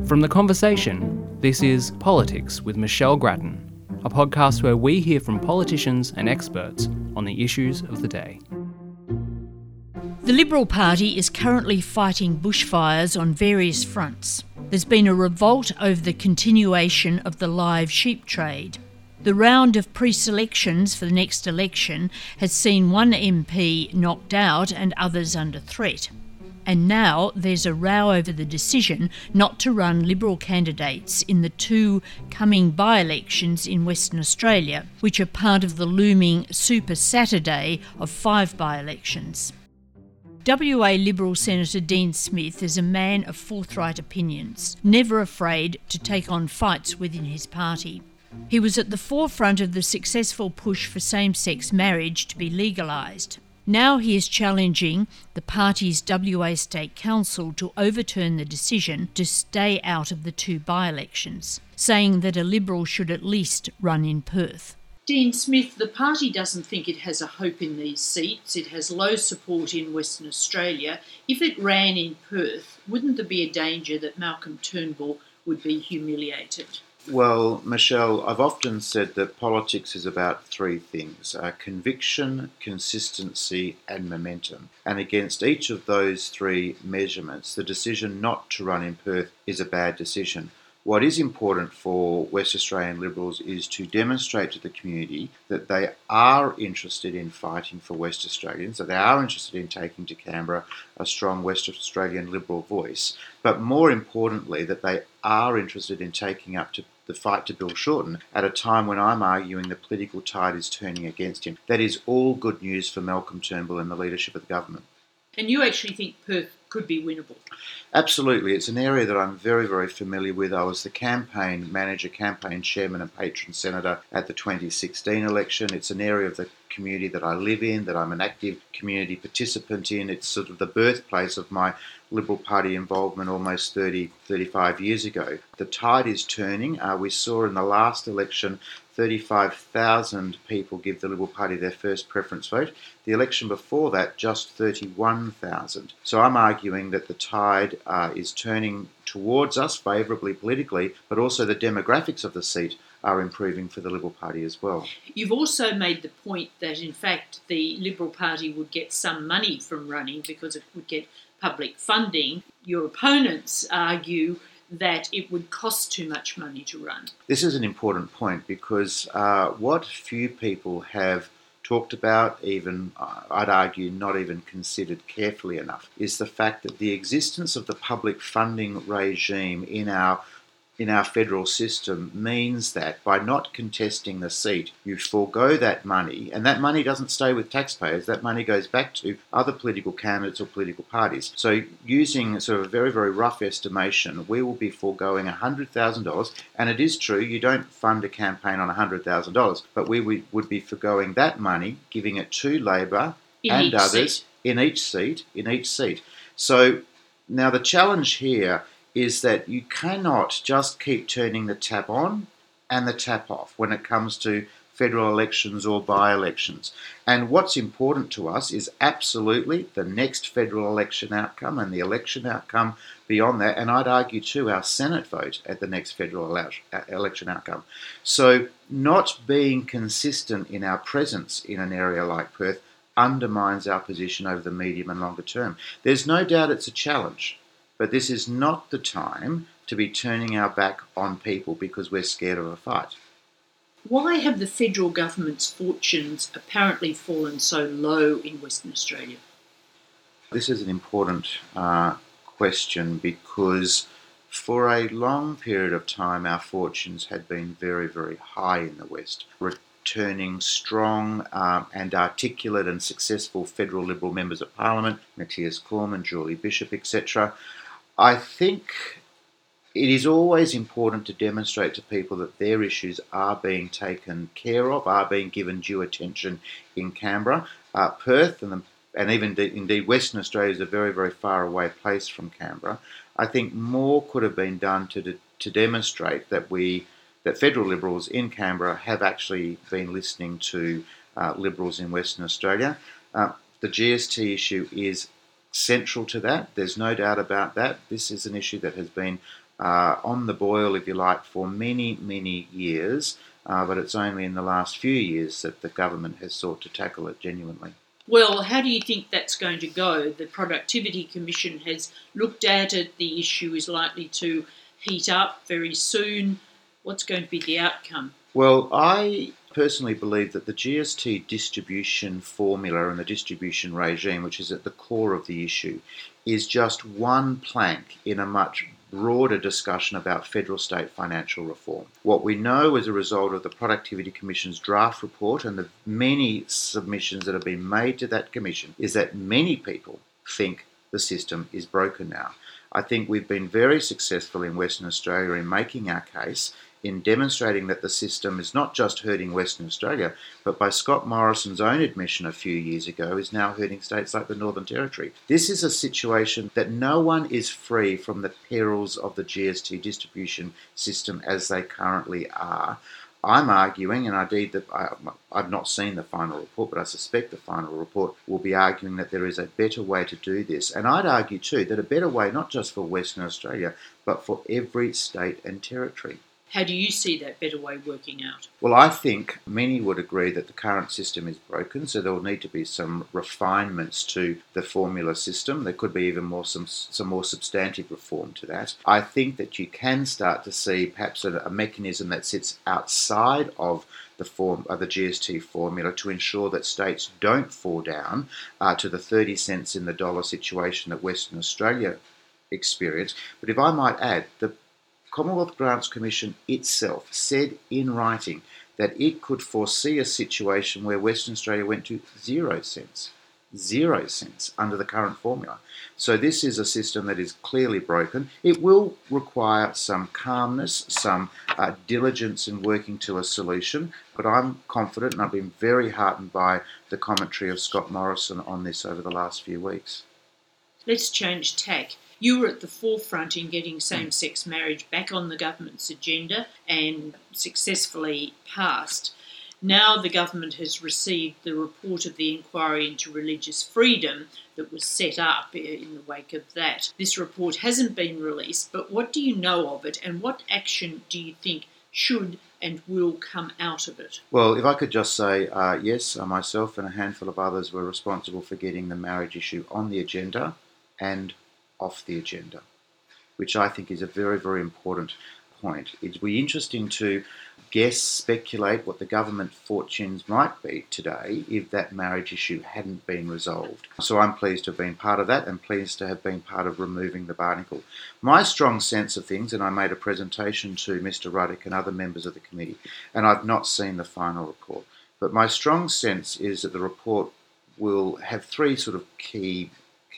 From The Conversation, this is Politics with Michelle Grattan, a podcast where we hear from politicians and experts on the issues of the day. The Liberal Party is currently fighting bushfires on various fronts. There's been a revolt over the continuation of the live sheep trade. The round of pre-selections for the next election has seen one MP knocked out and others under threat. And now there's a row over the decision not to run Liberal candidates in the two coming by-elections in Western Australia, which are part of the looming Super Saturday of 5 by-elections. WA Liberal Senator Dean Smith is a man of forthright opinions, never afraid to take on fights within his party. He was at the forefront of the successful push for same-sex marriage to be legalised. Now he is challenging the party's WA State Council to overturn the decision to stay out of the 2 by-elections, saying that a Liberal should at least run in Perth. Dean Smith, the party doesn't think it has a hope in these seats. It has low support in Western Australia. If it ran in Perth, wouldn't there be a danger that Malcolm Turnbull would be humiliated? Well, Michelle, I've often said that politics is about 3 things: conviction, consistency and momentum. And against each of those 3 measurements, the decision not to run in Perth is a bad decision. What is important for West Australian Liberals is to demonstrate to the community that they are interested in fighting for West Australians, that they are interested in taking to Canberra a strong West Australian Liberal voice, but more importantly, that they are interested in taking up to the fight to Bill Shorten at a time when I'm arguing the political tide is turning against him. That is all good news for Malcolm Turnbull and the leadership of the government. And you actually think Perth could be winnable? Absolutely. It's an area that I'm very, very familiar with. I was the campaign manager, campaign chairman and patron senator at the 2016 election. It's an area of the community that I live in, that I'm an active community participant in. It's sort of the birthplace of my Liberal Party involvement almost 35 years ago. The tide is turning. We saw in the last election 35,000 people give the Liberal Party their first preference vote. The election before that, just 31,000. So I'm arguing that the tide is turning towards us favourably politically, but also the demographics of the seat are improving for the Liberal Party as well. You've also made the point that, in fact, the Liberal Party would get some money from running because it would get public funding. Your opponents argue that it would cost too much money to run. This is an important point because what few people have talked about, even I'd argue not even considered carefully enough, is the fact that the existence of the public funding regime in our federal system means that by not contesting the seat, you forego that money, and that money doesn't stay with taxpayers, that money goes back to other political candidates or political parties. So using sort of a very, very rough estimation, we will be foregoing $100,000, and it is true, you don't fund a campaign on $100,000, but we would be foregoing that money, giving it to Labor and others in each seat. So now the challenge here is that you cannot just keep turning the tap on and the tap off when it comes to federal elections or by-elections. And what's important to us is absolutely the next federal election outcome and the election outcome beyond that, and I'd argue too our Senate vote at the next federal election outcome. So not being consistent in our presence in an area like Perth undermines our position over the medium and longer term. There's no doubt it's a challenge. But this is not the time to be turning our back on people because we're scared of a fight. Why have the federal government's fortunes apparently fallen so low in Western Australia? This is an important question because for a long period of time our fortunes had been very, very high in the West, returning strong and articulate and successful federal Liberal members of Parliament, Matthias Cormann, Julie Bishop, etc. I think it is always important to demonstrate to people that their issues are being taken care of, are being given due attention in Canberra. Perth and even indeed Western Australia is a very, very far away place from Canberra. I think more could have been done to demonstrate that federal Liberals in Canberra have actually been listening to Liberals in Western Australia. The GST issue is central to that. There's no doubt about that. This is an issue that has been on the boil, if you like, for many, many years, but it's only in the last few years that the government has sought to tackle it genuinely. Well, how do you think that's going to go? The Productivity Commission has looked at it. The issue is likely to heat up very soon. What's going to be the outcome? Well, I personally believe that the GST distribution formula and the distribution regime, which is at the core of the issue, is just one plank in a much broader discussion about federal-state financial reform. What we know as a result of the Productivity Commission's draft report and the many submissions that have been made to that commission is that many people think the system is broken now. I think we've been very successful in Western Australia in making our case, in demonstrating that the system is not just hurting Western Australia, but by Scott Morrison's own admission a few years ago, is now hurting states like the Northern Territory. This is a situation that no one is free from the perils of the GST distribution system as they currently are. I'm arguing, and indeed that I've not seen the final report, but I suspect the final report will be arguing that there is a better way to do this. And I'd argue too that a better way, not just for Western Australia, but for every state and territory. How do you see that better way working out? Well, I think many would agree that the current system is broken, so there will need to be some refinements to the formula system. There could be even some more substantive reform to that. I think that you can start to see perhaps a mechanism that sits outside of the form of the GST formula to ensure that states don't fall down to the 30 cents in the dollar situation that Western Australia experienced. But if I might add, the Commonwealth Grants Commission itself said in writing that it could foresee a situation where Western Australia went to 0 cents under the current formula. So this is a system that is clearly broken. It will require some calmness, some diligence in working to a solution, but I'm confident and I've been very heartened by the commentary of Scott Morrison on this over the last few weeks. Let's change tack. You were at the forefront in getting same-sex marriage back on the government's agenda and successfully passed. Now the government has received the report of the inquiry into religious freedom that was set up in the wake of that. This report hasn't been released, but what do you know of it and what action do you think should and will come out of it? Well, if I could just say, yes, myself and a handful of others were responsible for getting the marriage issue on the agenda and off the agenda, which I think is a very, very important point. It'd be interesting to speculate what the government fortunes might be today if that marriage issue hadn't been resolved. So I'm pleased to have been part of that and pleased to have been part of removing the barnacle. My strong sense of things, and I made a presentation to Mr. Ruddock and other members of the committee, and I've not seen the final report, but my strong sense is that the report will have three sort of key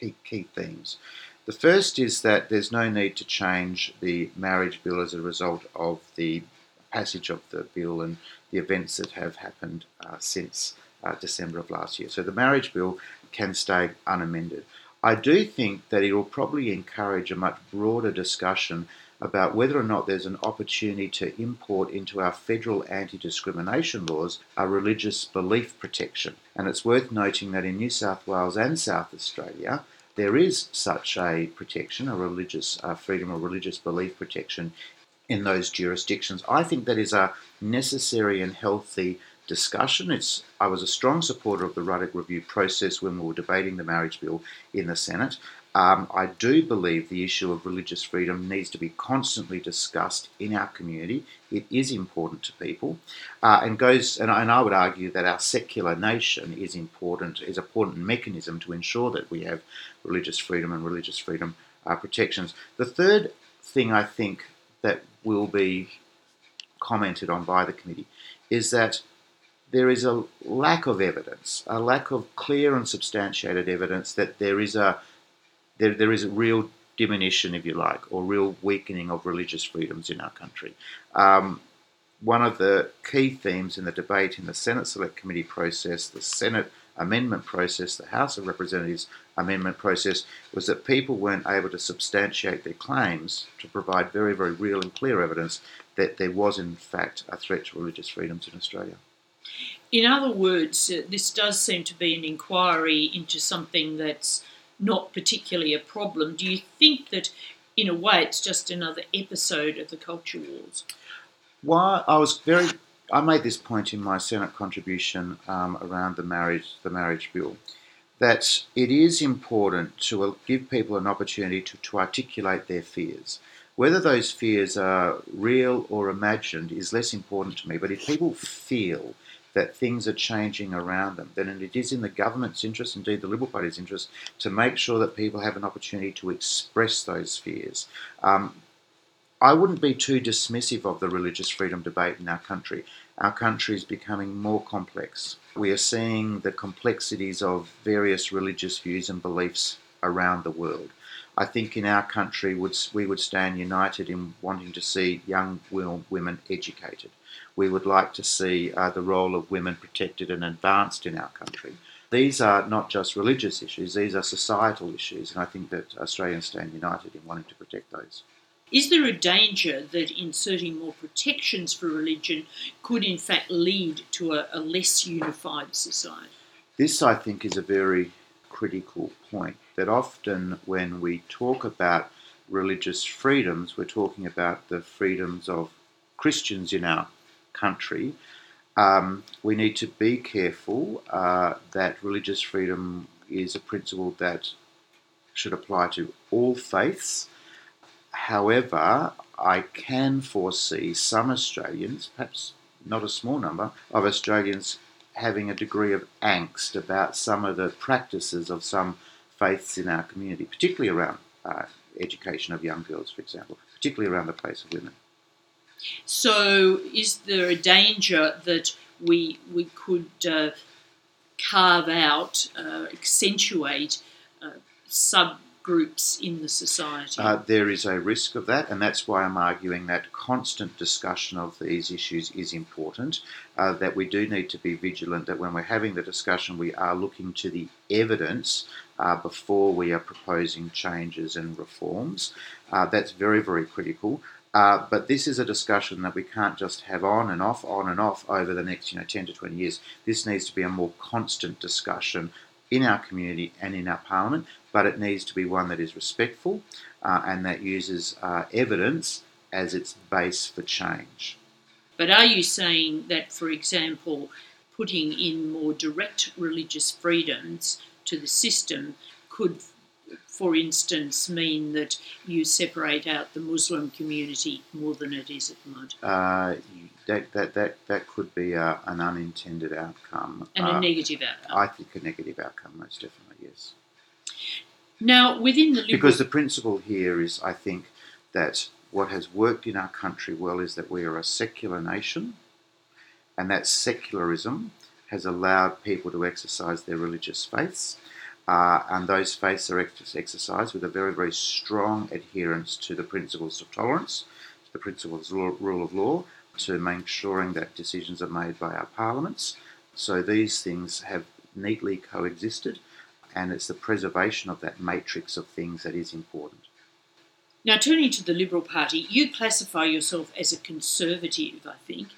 themes. The first is that there's no need to change the marriage bill as a result of the passage of the bill and the events that have happened since December of last year. So the marriage bill can stay unamended. I do think that it will probably encourage a much broader discussion about whether or not there's an opportunity to import into our federal anti-discrimination laws a religious belief protection. And it's worth noting that in New South Wales and South Australia, there is such a protection, a religious freedom or religious belief protection in those jurisdictions. I think that is a necessary and healthy discussion. I was a strong supporter of the Ruddock review process when we were debating the marriage bill in the Senate. I do believe the issue of religious freedom needs to be constantly discussed in our community. It is important to people, and I would argue that our secular nation is an important mechanism to ensure that we have religious freedom and religious freedom protections. The third thing I think that will be commented on by the committee is that there is a lack of evidence, a lack of clear and substantiated evidence that there is a real diminution, if you like, or real weakening of religious freedoms in our country. One of the key themes in the debate in the Senate Select Committee process, the Senate amendment process, the House of Representatives amendment process, was that people weren't able to substantiate their claims to provide very, very real and clear evidence that there was, in fact, a threat to religious freedoms in Australia. In other words, this does seem to be an inquiry into something that's not particularly a problem. Do you think that in a way, it's just another episode of the culture wars. Why I made this point in my Senate contribution around the marriage bill, that it is important to give people an opportunity to articulate their fears. Whether those fears are real or imagined is less important to me, but if people feel that things are changing around them, then it is in the government's interest, indeed the Liberal Party's interest, to make sure that people have an opportunity to express those fears. I wouldn't be too dismissive of the religious freedom debate in our country. Our country is becoming more complex. We are seeing the complexities of various religious views and beliefs around the world. I think in our country we would stand united in wanting to see young women educated. We would like to see the role of women protected and advanced in our country. These are not just religious issues, these are societal issues, and I think that Australians stand united in wanting to protect those. Is there a danger that inserting more protections for religion could in fact lead to a less unified society? This, I think, is a very critical point, that often when we talk about religious freedoms, we're talking about the freedoms of Christians in our country. We need to be careful that religious freedom is a principle that should apply to all faiths. However, I can foresee some Australians, perhaps not a small number, of Australians having a degree of angst about some of the practices of some faiths in our community, particularly around education of young girls, for example, particularly around the place of women. So is there a danger that we could carve out, accentuate subgroups in the society? There is a risk of that, and that's why I'm arguing that constant discussion of these issues is important, that we do need to be vigilant, that when we're having the discussion we are looking to the evidence before we are proposing changes and reforms. That's very, very critical. But this is a discussion that we can't just have on and off over the next 10 to 20 years. This needs to be a more constant discussion in our community and in our parliament, but it needs to be one that is respectful and that uses evidence as its base for change. But are you saying that, for example, putting in more direct religious freedoms to the system could, for instance, mean that you separate out the Muslim community more than it is at the moment? That could be an unintended outcome. And a negative outcome? I think a negative outcome, most definitely, yes. Now, within the Liberal... Because the principle here is, I think, that what has worked in our country well is that we are a secular nation, and that secularism has allowed people to exercise their religious faiths. And those faiths are exercised with a very, very strong adherence to the principles of tolerance, to the principles of rule of law, to ensuring that decisions are made by our parliaments. So these things have neatly coexisted, and it's the preservation of that matrix of things that is important. Now, turning to the Liberal Party, you classify yourself as a conservative, I think.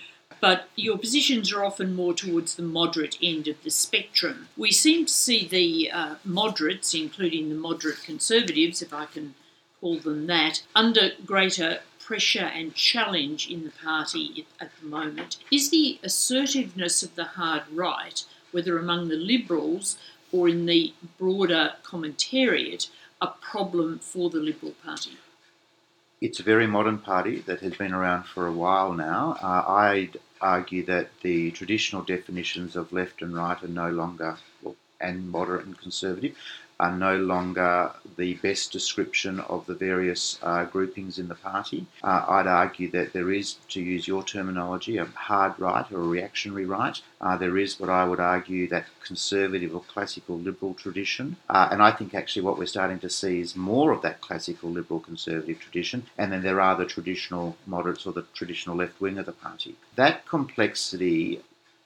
But your positions are often more towards the moderate end of the spectrum. We seem to see the moderates, including the moderate conservatives, if I can call them that, under greater pressure and challenge in the party at the moment. Is the assertiveness of the hard right, whether among the Liberals or in the broader commentariat, a problem for the Liberal Party? It's a very modern party that has been around for a while now. I'd argue that the traditional definitions of left and right are no longer, and moderate and conservative, are no longer the best description of the various groupings in the party. I'd argue that there is, to use your terminology, a hard right or a reactionary right. There is what I would argue that conservative or classical liberal tradition. And I think actually what we're starting to see is more of that classical liberal conservative tradition. And then there are the traditional moderates or the traditional left wing of the party. That complexity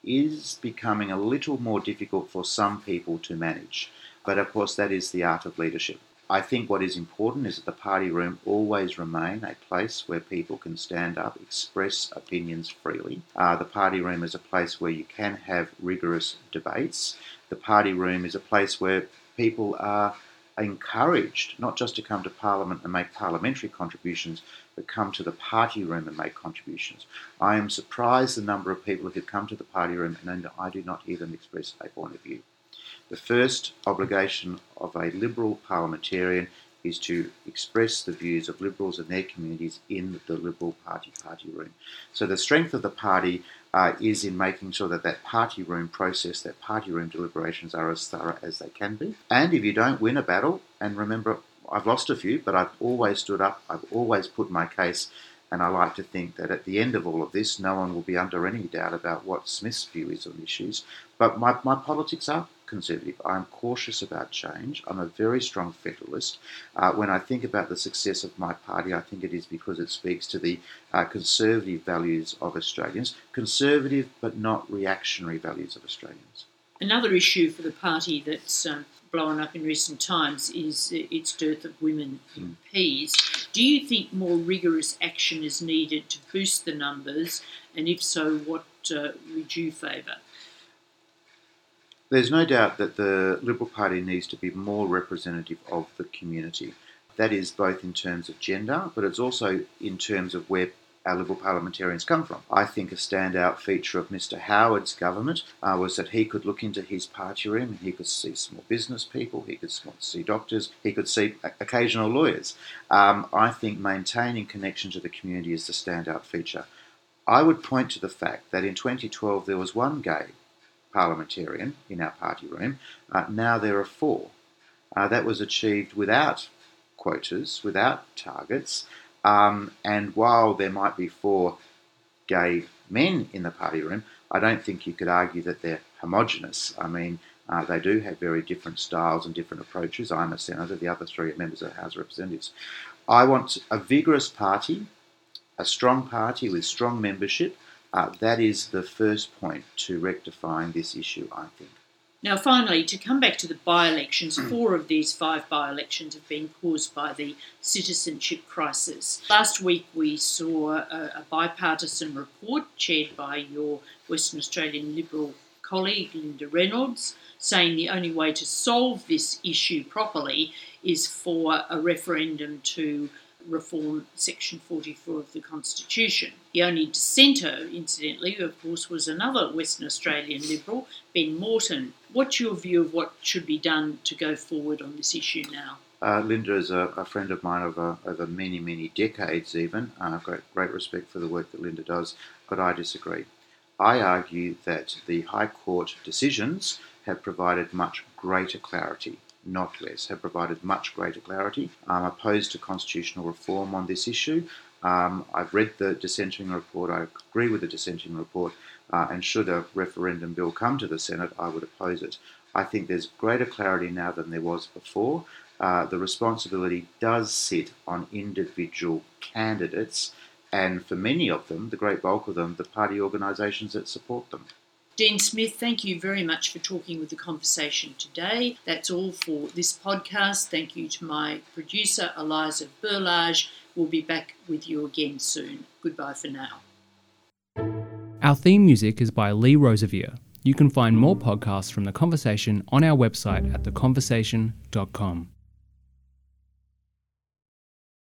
is becoming a little more difficult for some people to manage. But of course, that is the art of leadership. I think what is important is that the party room always remain a place where people can stand up, express opinions freely. The party room is a place where you can have rigorous debates. The party room is a place where people are encouraged not just to come to Parliament and make parliamentary contributions, but come to the party room and make contributions. I am surprised the number of people who come to the party room and I do not hear them express a point of view. The first obligation of a Liberal parliamentarian is to express the views of Liberals and their communities in the Liberal party room. So the strength of the party is in making sure that that party room process, that party room deliberations are as thorough as they can be. And if you don't win a battle, and remember, I've lost a few, but I've always stood up, I've always put my case, and I like to think that at the end of all of this, no one will be under any doubt about what Smith's view is on issues. But my politics are conservative. I'm cautious about change. I'm a very strong federalist. When I think about the success of my party, I think it is because it speaks to the conservative values of Australians, conservative but not reactionary values of Australians. Another issue for the party that's blown up in recent times is its dearth of women MPs. Do you think more rigorous action is needed to boost the numbers? And if so, what would you favour? There's no doubt that the Liberal Party needs to be more representative of the community. That is both in terms of gender, but it's also in terms of where our Liberal parliamentarians come from. I think a standout feature of Mr Howard's government was that he could look into his party room and he could see small business people, he could see doctors, he could see occasional lawyers. I think maintaining connection to the community is the standout feature. I would point to the fact that in 2012 there was one gay parliamentarian in our party room. Now there are 4. That was achieved without quotas, without targets, and while there might be 4 gay men in the party room, I don't think you could argue that they're homogenous. I mean, they do have very different styles and different approaches. I'm a senator, the other 3 are members of the House of Representatives. I want a vigorous party, a strong party with strong membership. That is the first point to rectifying this issue, I think. Now, finally, to come back to the by-elections, 4 of these 5 by-elections have been caused by the citizenship crisis. Last week we saw a bipartisan report chaired by your Western Australian Liberal colleague, Linda Reynolds, saying the only way to solve this issue properly is for a referendum to reform Section 44 of the Constitution. The only dissenter, incidentally, of course, was another Western Australian Liberal, Ben Morton. What's your view of what should be done to go forward on this issue now? Linda is a friend of mine over many, many decades even. I've got great respect for the work that Linda does, but I disagree. I argue that the High Court decisions have provided much greater clarity, not less, have provided much greater clarity. I'm opposed to constitutional reform on this issue. I've read the dissenting report. I agree with the dissenting report. And should a referendum bill come to the Senate, I would oppose it. I think there's greater clarity now than there was before. The responsibility does sit on individual candidates, and for many of them, the great bulk of them, the party organisations that support them. Dean Smith, thank you very much for talking with The Conversation today. That's all for this podcast. Thank you to my producer, Eliza Burlage. We'll be back with you again soon. Goodbye for now. Our theme music is by Lee Rosevier. You can find more podcasts from The Conversation on our website at theconversation.com.